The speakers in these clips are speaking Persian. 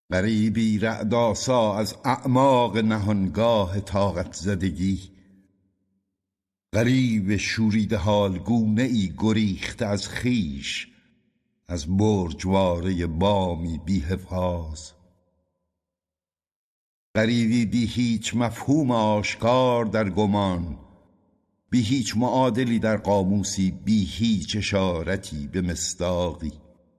غریبی رعدآسا از اعماق نهانگاه طاقت زدگی، غریب شوریده حال گونه ای گریخته از خویش، از برجواره بامی بی حفاظ. غریبی بی هیچ مفهوم آشکار در گمان، بی هیچ معادلی در قاموسی، بی هیچ اشارتی به مصداقی.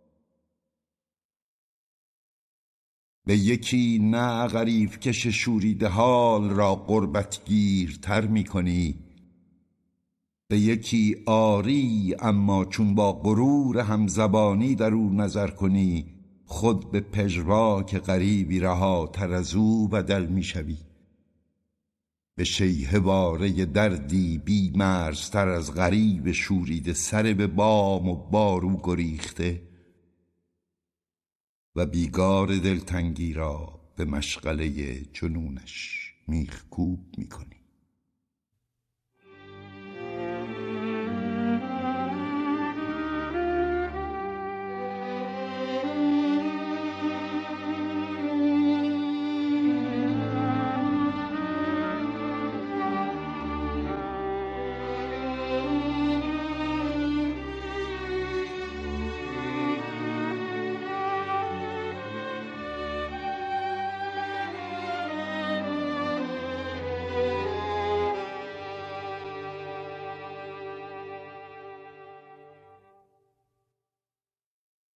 به یکی نه غریب کش شوریده حال را غربت گیرتر می کنی، به یکی آری اما چون با غرور همزبانی در او نظر کنی، خود به پژواک غریبی رهاتر از او بدل می شوی. به شیهه واره دردی بی مرزتر از غریب شوریده سر به بام و بارو گریخته، و بیگار دلتنگی را به مشغله جنونش میخکوب می کنی.